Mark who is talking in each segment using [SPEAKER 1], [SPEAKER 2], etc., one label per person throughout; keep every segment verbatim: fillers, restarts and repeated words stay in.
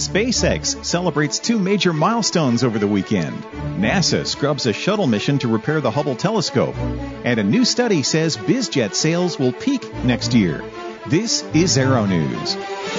[SPEAKER 1] SpaceX celebrates two major milestones over the weekend. NASA scrubs a shuttle mission to repair the Hubble telescope. And a new study says BizJet sales will peak next year. This is Aero News.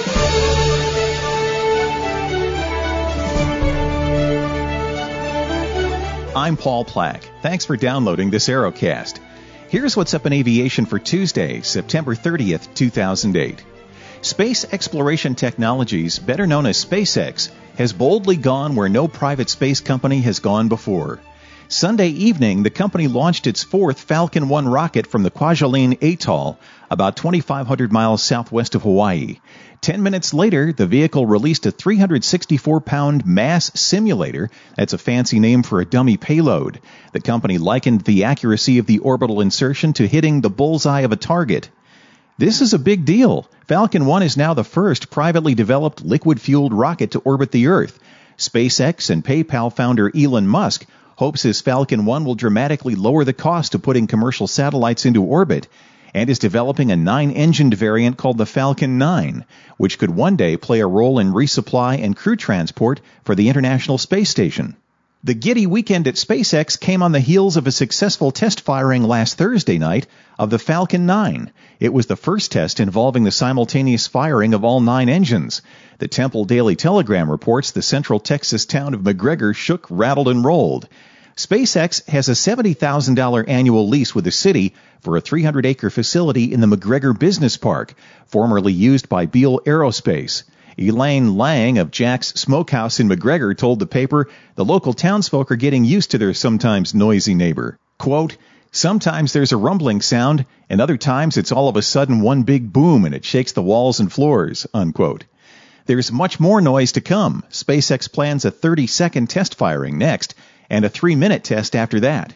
[SPEAKER 1] I'm Paul Plack. Thanks for downloading this Aerocast. Here's what's up in aviation for Tuesday, September thirtieth, two thousand eight. Space Exploration Technologies, better known as SpaceX, has boldly gone where no private space company has gone before. Sunday evening, the company launched its fourth Falcon one rocket from the Kwajalein Atoll, about twenty-five hundred miles southwest of Hawaii. Ten minutes later, the vehicle released a three hundred sixty-four pound mass simulator. That's a fancy name for a dummy payload. The company likened the accuracy of the orbital insertion to hitting the bullseye of a target. This is a big deal. Falcon one is now the first privately developed liquid-fueled rocket to orbit the Earth. SpaceX and PayPal founder Elon Musk hopes his Falcon one will dramatically lower the cost of putting commercial satellites into orbit, and is developing a nine-engined variant called the Falcon nine, which could one day play a role in resupply and crew transport for the International Space Station. The giddy weekend at SpaceX came on the heels of a successful test firing last Thursday night of the Falcon nine. It was the first test involving the simultaneous firing of all nine engines. The Temple Daily Telegram reports the central Texas town of McGregor shook, rattled, and rolled. SpaceX has a seventy thousand dollars annual lease with the city for a three hundred acre facility in the McGregor Business Park, formerly used by Beale Aerospace. Elaine Lang of Jack's Smokehouse in McGregor told the paper the local townsfolk are getting used to their sometimes noisy neighbor. Quote, "Sometimes there's a rumbling sound, and other times it's all of a sudden one big boom and it shakes the walls and floors," unquote. There's much more noise to come. SpaceX plans a thirty second test firing next, and a three minute test after that.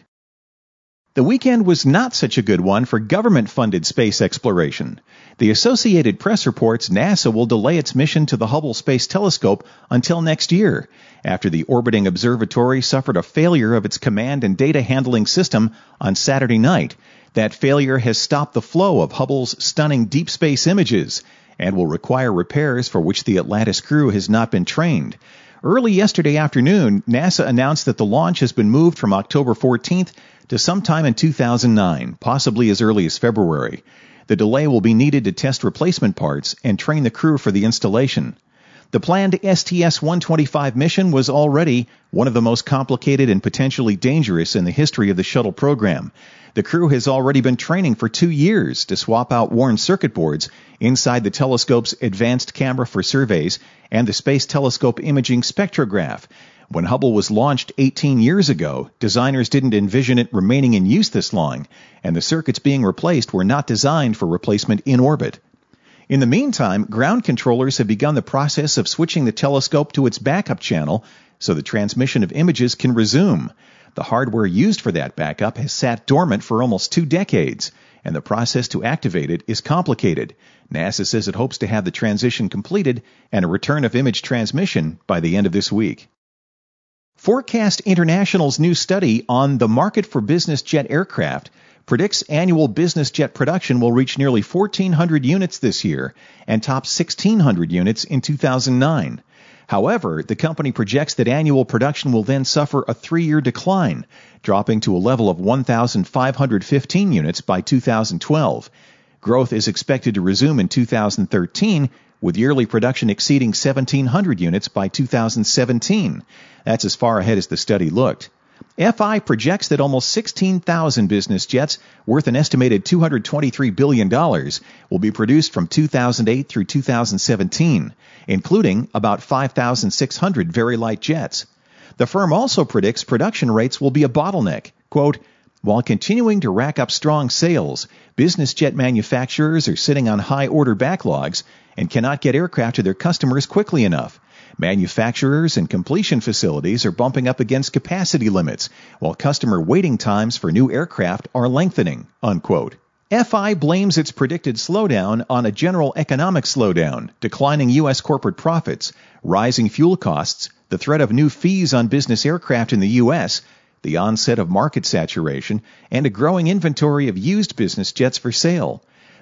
[SPEAKER 1] The weekend was not such a good one for government-funded space exploration. The Associated Press reports NASA will delay its mission to the Hubble Space Telescope until next year, after the orbiting observatory suffered a failure of its command and data handling system on Saturday night. That failure has stopped the flow of Hubble's stunning deep space images and will require repairs for which the Atlantis crew has not been trained. Early yesterday afternoon, NASA announced that the launch has been moved from October fourteenth to sometime in two thousand nine, possibly as early as February. The delay will be needed to test replacement parts and train the crew for the installation. The planned S T S one twenty-five mission was already one of the most complicated and potentially dangerous in the history of the shuttle program. The crew has already been training for two years to swap out worn circuit boards inside the telescope's advanced camera for surveys and the Space Telescope Imaging Spectrograph. When Hubble was launched eighteen years ago, designers didn't envision it remaining in use this long, and the circuits being replaced were not designed for replacement in orbit. In the meantime, ground controllers have begun the process of switching the telescope to its backup channel so the transmission of images can resume. The hardware used for that backup has sat dormant for almost two decades, and the process to activate it is complicated. NASA says it hopes to have the transition completed and a return of image transmission by the end of this week. Forecast International's new study on the market for business jet aircraft predicts annual business jet production will reach nearly fourteen hundred units this year and top sixteen hundred units in two thousand nine. However, the company projects that annual production will then suffer a three-year decline, dropping to a level of one thousand five hundred fifteen units by two thousand twelve. Growth is expected to resume in two thousand thirteen, with yearly production exceeding seventeen hundred units by two thousand seventeen. That's as far ahead as the study looked. F I projects that almost sixteen thousand business jets, worth an estimated two hundred twenty-three billion dollars, will be produced from two thousand eight through two thousand seventeen, including about five thousand six hundred very light jets. The firm also predicts production rates will be a bottleneck. Quote, "While continuing to rack up strong sales, business jet manufacturers are sitting on high order backlogs and cannot get aircraft to their customers quickly enough. Manufacturers and completion facilities are bumping up against capacity limits, while customer waiting times for new aircraft are lengthening," unquote. F I blames its predicted slowdown on a general economic slowdown, declining U S corporate profits, rising fuel costs, the threat of new fees on business aircraft in the U S, the onset of market saturation, and a growing inventory of used business jets for sale.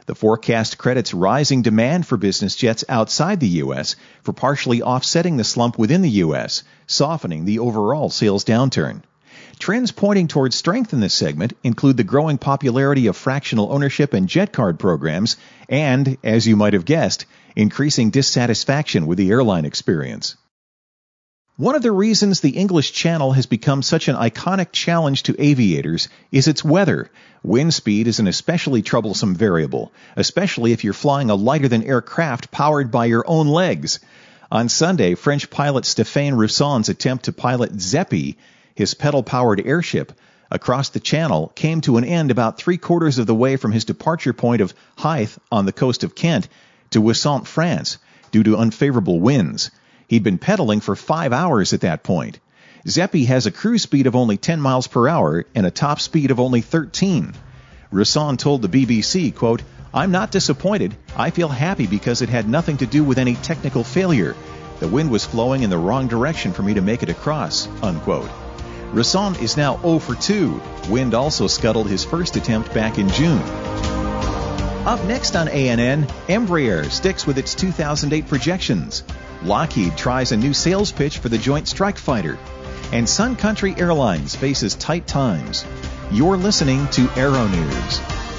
[SPEAKER 1] The forecast credits rising demand for business jets outside the U S for partially offsetting the slump within the U S, softening the overall sales downturn. Trends pointing towards strength in this segment include the growing popularity of fractional ownership and jet card programs and, as you might have guessed, increasing dissatisfaction with the airline experience. One of the reasons the English Channel has become such an iconic challenge to aviators is its weather. Wind speed is an especially troublesome variable, especially if you're flying a lighter-than-air craft powered by your own legs. On Sunday, French pilot Stéphane Rousson's attempt to pilot Zeppi, his pedal-powered airship, across the Channel came to an end about three-quarters of the way from his departure point of Hythe on the coast of Kent to Ouessant, France, due to unfavorable winds. He'd been pedaling for five hours at that point. Zeppi has a cruise speed of only ten miles per hour and a top speed of only thirteen. Rousson told the B B C, quote, "I'm not disappointed. I feel happy because it had nothing to do with any technical failure. The wind was flowing in the wrong direction for me to make it across," unquote. Rousson is now zero for two. Wind also scuttled his first attempt back in June. Up next on A N N, Embraer sticks with its two thousand eight projections. Lockheed tries a new sales pitch for the Joint Strike Fighter. And Sun Country Airlines faces tight times. You're listening to Aero News.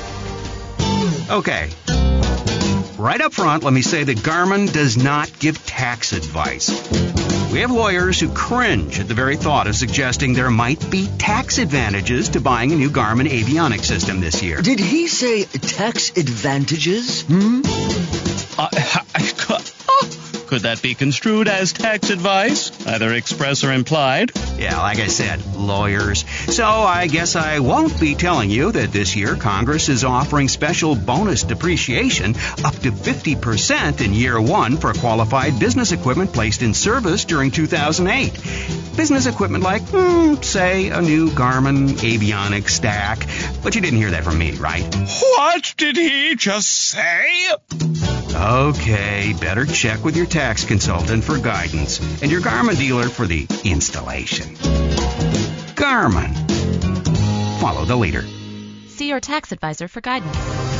[SPEAKER 2] Okay. Right up front, let me say that Garmin does not give tax advice. We have lawyers who cringe at the very thought of suggesting there might be tax advantages to buying a new Garmin avionics system this year.
[SPEAKER 3] Did he say tax advantages? Hmm?
[SPEAKER 4] Uh, could that be construed as tax advice, either express or implied?
[SPEAKER 2] Yeah, like I said, lawyers. So I guess I won't be telling you that this year Congress is offering special bonus depreciation up to fifty percent in year one for qualified business equipment placed in service during two thousand eight. Business equipment like, hmm, say, a new Garmin avionics stack. But you didn't hear that from me, right?
[SPEAKER 4] What did he just say?
[SPEAKER 2] Okay, better check with your tax consultant for guidance and your Garmin dealer for the installation. Garmin. Follow the leader.
[SPEAKER 5] See your tax advisor for guidance.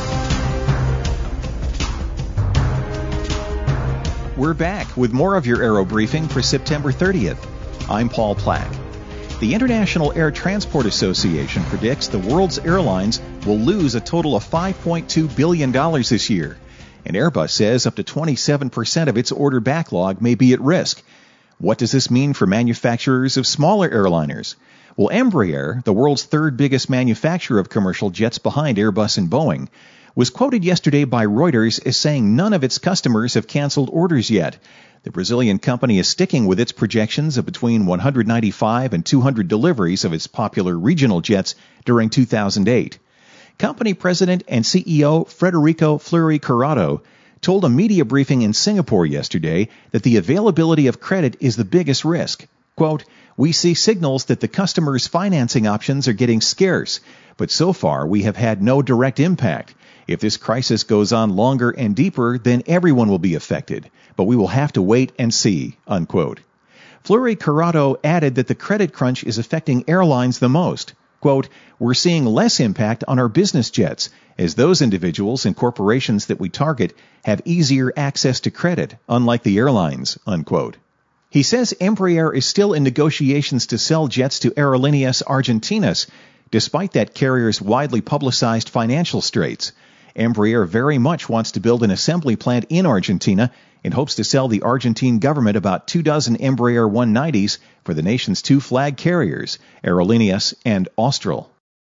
[SPEAKER 1] We're back with more of your Aero Briefing for September thirtieth. I'm Paul Plack. The International Air Transport Association predicts the world's airlines will lose a total of five point two billion dollars this year. And Airbus says up to twenty-seven percent of its order backlog may be at risk. What does this mean for manufacturers of smaller airliners? Well, Embraer, the world's third biggest manufacturer of commercial jets behind Airbus and Boeing, was quoted yesterday by Reuters as saying none of its customers have canceled orders yet. The Brazilian company is sticking with its projections of between one hundred ninety-five and two hundred deliveries of its popular regional jets during two thousand eight. Company president and C E O Frederico Fleury Curado told a media briefing in Singapore yesterday that the availability of credit is the biggest risk. Quote, "We see signals that the customers' financing options are getting scarce, but so far we have had no direct impact. If this crisis goes on longer and deeper, then everyone will be affected, but we will have to wait and see," unquote. Fleury Curado added that the credit crunch is affecting airlines the most. Quote, "We're seeing less impact on our business jets, as those individuals and corporations that we target have easier access to credit, unlike the airlines," unquote. He says Embraer is still in negotiations to sell jets to Aerolíneas Argentinas, despite that carrier's widely publicized financial straits. Embraer very much wants to build an assembly plant in Argentina and hopes to sell the Argentine government about two dozen Embraer one nineties for the nation's two flag carriers, Aerolíneas and Austral.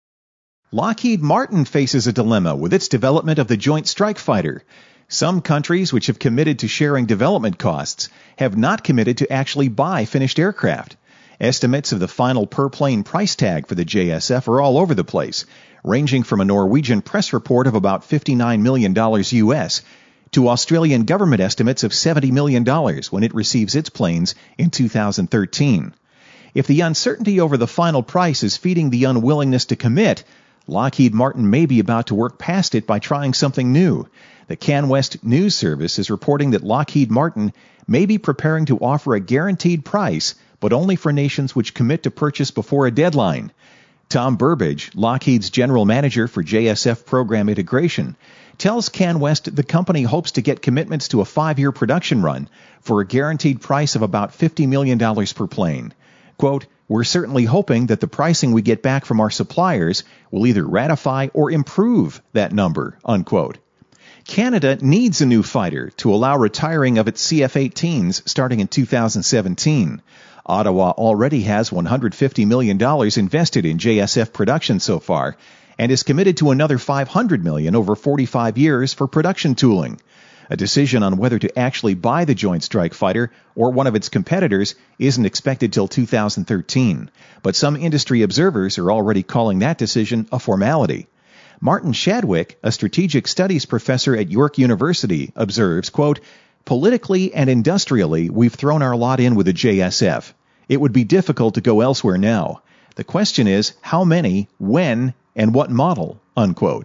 [SPEAKER 1] Lockheed Martin faces a dilemma with its development of the Joint Strike Fighter. Some countries which have committed to sharing development costs have not committed to actually buy finished aircraft. Estimates of the final per-plane price tag for the J S F are all over the place, ranging from a Norwegian press report of about fifty-nine million dollars U S to Australian government estimates of seventy million dollars when it receives its planes in two thousand thirteen. If the uncertainty over the final price is feeding the unwillingness to commit, Lockheed Martin may be about to work past it by trying something new. The CanWest News Service is reporting that Lockheed Martin may be preparing to offer a guaranteed price, but only for nations which commit to purchase before a deadline. Tom Burbage, Lockheed's general manager for J S F program integration, tells CanWest the company hopes to get commitments to a five-year production run for a guaranteed price of about fifty million dollars per plane. Quote, "We're certainly hoping that the pricing we get back from our suppliers will either ratify or improve that number," unquote. Canada needs a new fighter to allow retiring of its C F eighteens starting in two thousand seventeen. Ottawa already has one hundred fifty million dollars invested in J S F production so far and is committed to another five hundred million dollars over forty-five years for production tooling. A decision on whether to actually buy the Joint Strike Fighter or one of its competitors isn't expected till two thousand thirteen, but some industry observers are already calling that decision a formality. Martin Shadwick, a strategic studies professor at York University, observes, quote, "Politically and industrially, we've thrown our lot in with the J S F. It would be difficult to go elsewhere now. The question is how many, when, and what model," unquote.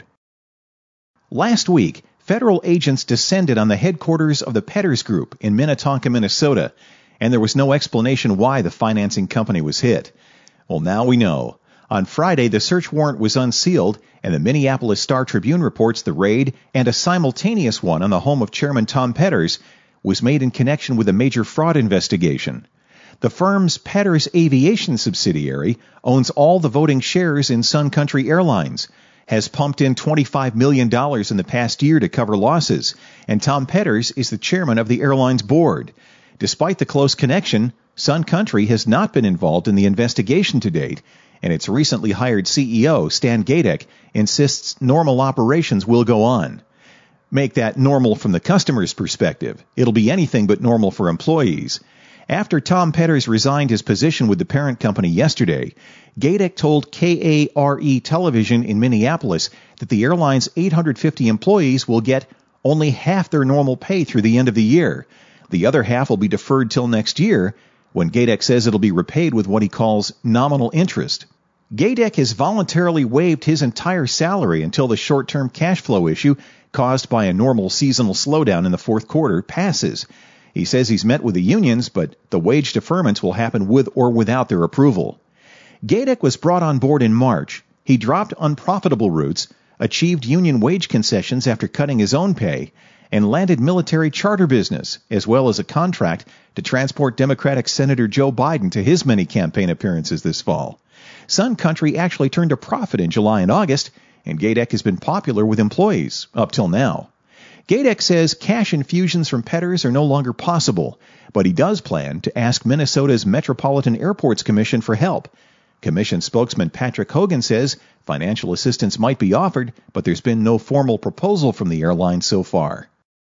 [SPEAKER 1] Last week, federal agents descended on the headquarters of the Petters Group in Minnetonka, Minnesota, and there was no explanation why the financing company was hit. Well, now we know. On Friday, the search warrant was unsealed, and the Minneapolis Star-Tribune reports the raid and a simultaneous one on the home of Chairman Tom Petters was made in connection with a major fraud investigation. The firm's Petters Aviation subsidiary owns all the voting shares in Sun Country Airlines, has pumped in twenty-five million dollars in the past year to cover losses, and Tom Petters is the chairman of the airline's board. Despite the close connection, Sun Country has not been involved in the investigation to date, and its recently hired C E O, Stan Gaedek, insists normal operations will go on. Make that normal from the customer's perspective. It'll be anything but normal for employees. After Tom Petters resigned his position with the parent company yesterday, Gaedek told K A R E Television in Minneapolis that the airline's eight hundred fifty employees will get only half their normal pay through the end of the year. The other half will be deferred till next year, when Gaedek says it'll be repaid with what he calls nominal interest. Gaedek has voluntarily waived his entire salary until the short-term cash flow issue caused by a normal seasonal slowdown in the fourth quarter passes. He says he's met with the unions, but the wage deferments will happen with or without their approval. Gaedek was brought on board in March. He dropped unprofitable routes, achieved union wage concessions after cutting his own pay, and landed military charter business, as well as a contract to transport Democratic Senator Joe Biden to his many campaign appearances this fall. Sun Country actually turned a profit in July and August, and Gaedek has been popular with employees up till now. Gaedek says cash infusions from Petters are no longer possible, but he does plan to ask Minnesota's Metropolitan Airports Commission for help. Commission spokesman Patrick Hogan says financial assistance might be offered, but there's been no formal proposal from the airline so far.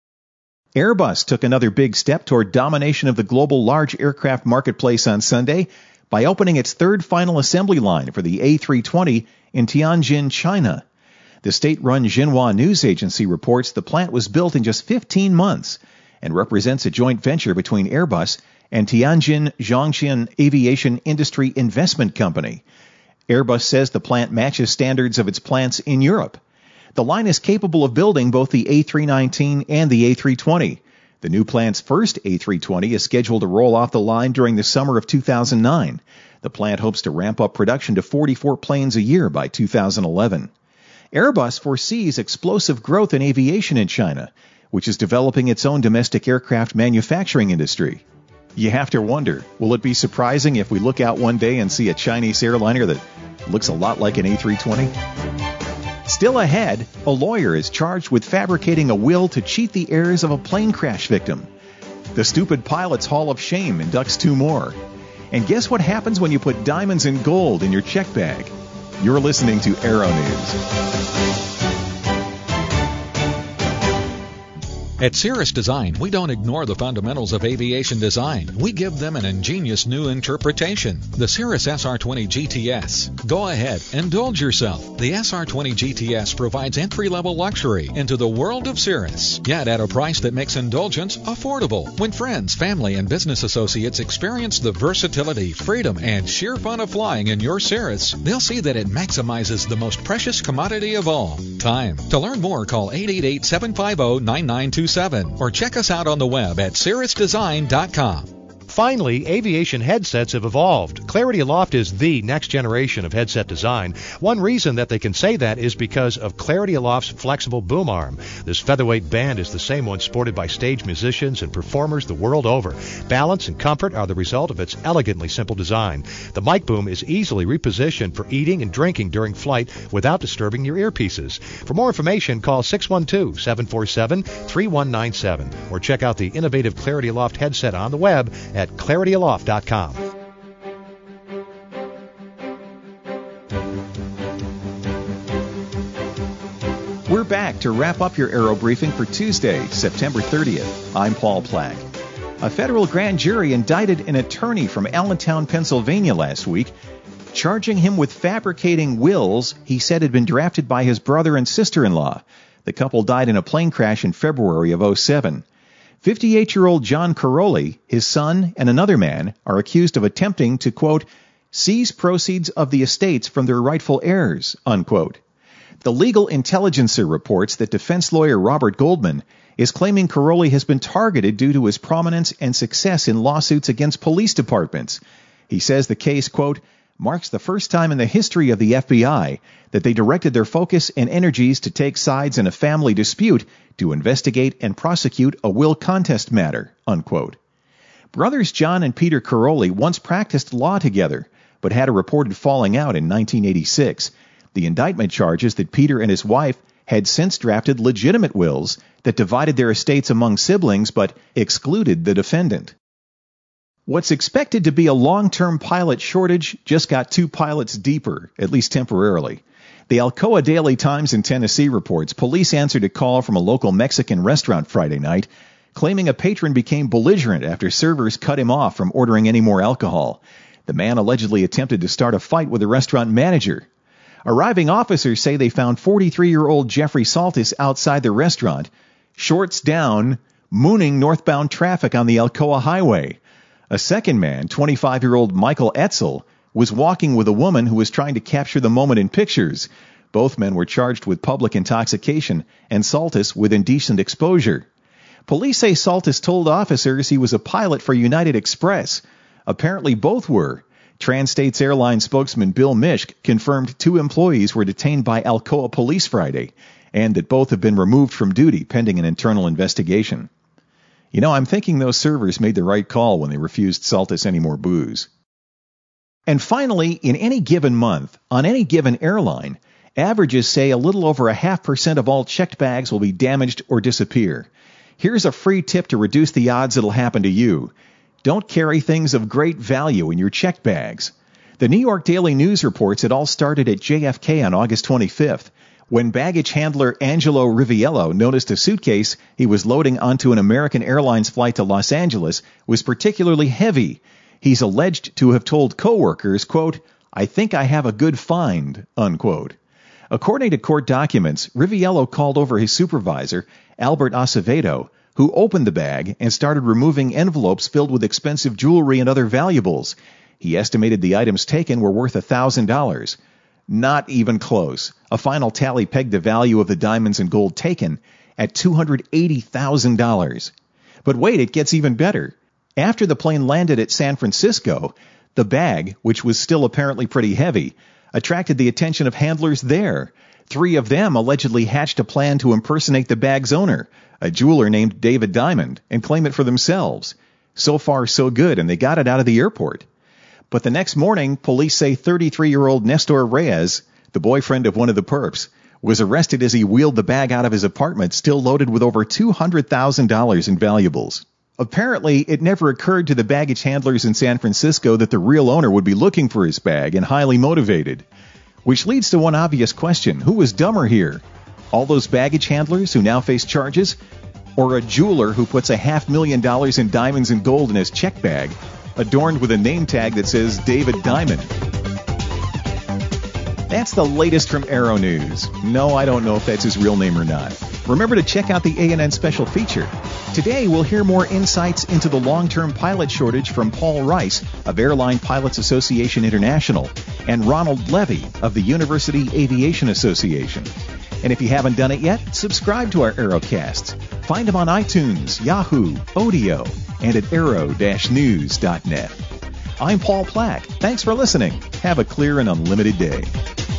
[SPEAKER 1] Airbus took another big step toward domination of the global large aircraft marketplace on Sunday by opening its third final assembly line for the A three twenty in Tianjin, China. The state-run Xinhua news agency reports the plant was built in just fifteen months and represents a joint venture between Airbus and Tianjin Zhongxian Aviation Industry Investment Company. Airbus says the plant matches standards of its plants in Europe. The line is capable of building both the A three nineteen and the A three twenty. The new plant's first A three twenty is scheduled to roll off the line during the summer of two thousand nine. The plant hopes to ramp up production to forty-four planes a year by two thousand eleven. Airbus foresees explosive growth in aviation in China, which is developing its own domestic aircraft manufacturing industry. You have to wonder, will it be surprising if we look out one day and see a Chinese airliner that looks a lot like an A three twenty? Still ahead, a lawyer is charged with fabricating a will to cheat the heirs of a plane crash victim. The Stupid Pilot's Hall of Shame inducts two more. And guess what happens when you put diamonds and gold in your check bag? You're listening to Aero News.
[SPEAKER 6] At Cirrus Design, we don't ignore the fundamentals of aviation design. We give them an ingenious new interpretation. The Cirrus S R twenty G T S. Go ahead, indulge yourself. The S R twenty G T S provides entry-level luxury into the world of Cirrus, yet at a price that makes indulgence affordable. When friends, family, and business associates experience the versatility, freedom, and sheer fun of flying in your Cirrus, they'll see that it maximizes the most precious commodity of all, time. To learn more, call eight eight eight, seven five zero, nine nine two seven or check us out on the web at cirrus design dot com.
[SPEAKER 7] Finally, aviation headsets have evolved. Clarity Aloft is the next generation of headset design. One reason that they can say that is because of Clarity Aloft's flexible boom arm. This featherweight band is the same one sported by stage musicians and performers the world over. Balance and comfort are the result of its elegantly simple design. The mic boom is easily repositioned for eating and drinking during flight without disturbing your earpieces. For more information, call six one two, seven four seven, three one nine seven or check out the innovative Clarity Aloft headset on the web at clarity aloft dot com.
[SPEAKER 1] We're back to wrap up your Aero Briefing for Tuesday, September thirtieth. I'm Paul Plack. A federal grand jury indicted an attorney from Allentown, Pennsylvania last week, charging him with fabricating wills he said had been drafted by his brother and sister-in-law. The couple died in a plane crash in February of oh seven. fifty-eight-year-old John Caroli, his son, and another man are accused of attempting to, quote, seize proceeds of the estates from their rightful heirs, unquote. The Legal Intelligencer reports that defense lawyer Robert Goldman is claiming Caroli has been targeted due to his prominence and success in lawsuits against police departments. He says the case, quote, marks the first time in the history of the F B I that they directed their focus and energies to take sides in a family dispute to investigate and prosecute a will contest matter, unquote. Brothers John and Peter Caroli once practiced law together, but had a reported falling out in nineteen eighty-six. The indictment charges that Peter and his wife had since drafted legitimate wills that divided their estates among siblings but excluded the defendant. What's expected to be a long-term pilot shortage just got two pilots deeper, at least temporarily. The Alcoa Daily Times in Tennessee reports police answered a call from a local Mexican restaurant Friday night, claiming a patron became belligerent after servers cut him off from ordering any more alcohol. The man allegedly attempted to start a fight with the restaurant manager. Arriving officers say they found forty-three-year-old Jeffrey Saltis outside the restaurant, shorts down, mooning northbound traffic on the Alcoa Highway. A second man, twenty-five-year-old Michael Etzel, was walking with a woman who was trying to capture the moment in pictures. Both men were charged with public intoxication and Saltis with indecent exposure. Police say Saltis told officers he was a pilot for United Express. Apparently both were. Trans-States Airlines spokesman Bill Mishk confirmed two employees were detained by Alcoa police Friday, and that both have been removed from duty pending an internal investigation. You know, I'm thinking those servers made the right call when they refused Saltis any more booze. And finally, in any given month, on any given airline, averages say a little over a half percent of all checked bags will be damaged or disappear. Here's a free tip to reduce the odds it'll happen to you. Don't carry things of great value in your checked bags. The New York Daily News reports it all started at J F K on August twenty-fifth, when baggage handler Angelo Riviello noticed a suitcase he was loading onto an American Airlines flight to Los Angeles was particularly heavy. He's alleged to have told coworkers, quote, I think I have a good find, unquote. According to court documents, Riviello called over his supervisor, Albert Acevedo, who opened the bag and started removing envelopes filled with expensive jewelry and other valuables. He estimated the items taken were worth one thousand dollars. Not even close. A final tally pegged the value of the diamonds and gold taken at two hundred eighty thousand dollars. But wait, it gets even better. After the plane landed at San Francisco, the bag, which was still apparently pretty heavy, attracted the attention of handlers there. Three of them allegedly hatched a plan to impersonate the bag's owner, a jeweler named David Diamond, and claim it for themselves. So far, so good, and they got it out of the airport. But the next morning, police say thirty-three-year-old Nestor Reyes, the boyfriend of one of the perps, was arrested as he wheeled the bag out of his apartment, still loaded with over two hundred thousand dollars in valuables. Apparently, it never occurred to the baggage handlers in San Francisco that the real owner would be looking for his bag and highly motivated. Which leads to one obvious question. Who was dumber here? All those baggage handlers who now face charges? Or a jeweler who puts a half million dollars in diamonds and gold in his check bag, adorned with a name tag that says David Diamond? That's the latest from Aero News. No, I don't know if that's his real name or not. Remember to check out the A and N special feature. Today, we'll hear more insights into the long-term pilot shortage from Paul Rice of Airline Pilots Association International and Ronald Levy of the University Aviation Association. And if you haven't done it yet, subscribe to our Aerocasts. Find them on iTunes, Yahoo, Odeo, and at aero dash news dot net. I'm Paul Plack. Thanks for listening. Have a clear and unlimited day.